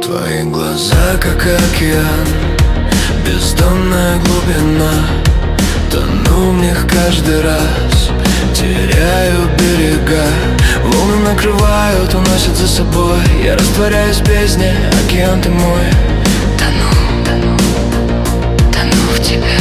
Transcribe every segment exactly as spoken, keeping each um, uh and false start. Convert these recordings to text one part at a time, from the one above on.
Твои глаза как океан, бездонная глубина. Тону в них каждый раз, теряю берега. Волны накрывают, уносят за собой. Я растворяюсь в бездне, океан ты мой. Тону, тону, тону в тебе.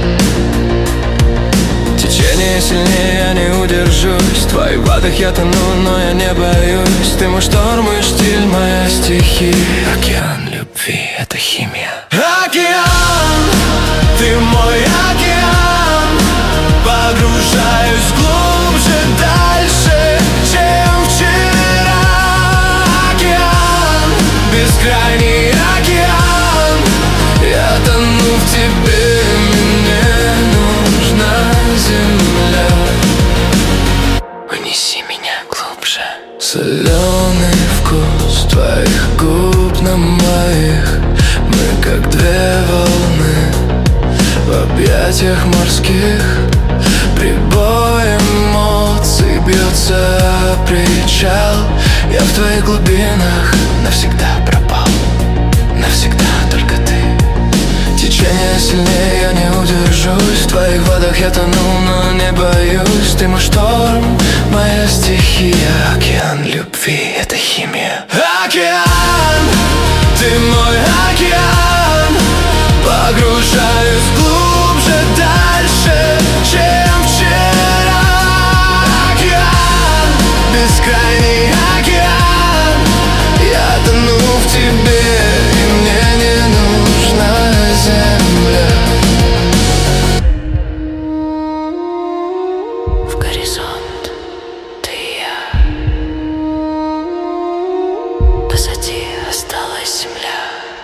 Течение сильнее, я не удержусь. В твоих водах я тону, но я не боюсь. Ты мой шторм, мой штиль, моя стихия. Океан любви — это химия. Океан, ты мой океан. Погружаюсь глубже, дальше, чем вчера. Океан, бескрайний океан. Я тону в тебе, мне нужна земля. Унеси меня глубже. Соленый вкус твоих губ на моих. Мы как две волны в объятиях морских. Прибой эмоций бьется о причал. Я в твоих глубинах навсегда пропал. Навсегда только ты. Течение сильнее, я не удержусь. В твоих водах я тону, но не боюсь. Ты мой шторм, моя стихия. Океан любви — это химия. Океан, ты мой океан. Погружаюсь глубже, дальше, чем вчера. Океан, бескрайний океан. Я тону в тебе, и мне не нужна земля. В горизонт ты и я. Позади осталась земля.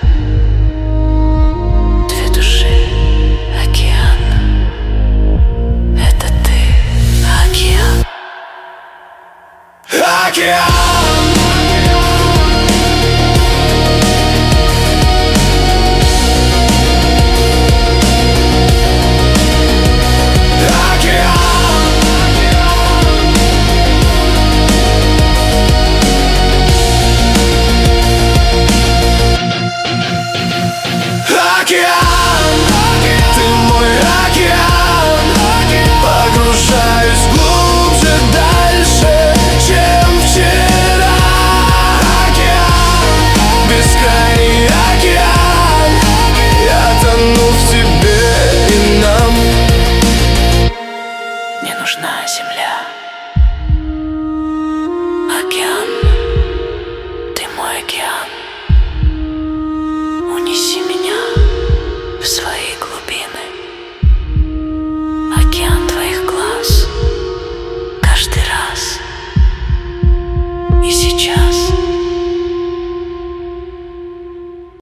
Две души, океан. Это ты, океан. Океан.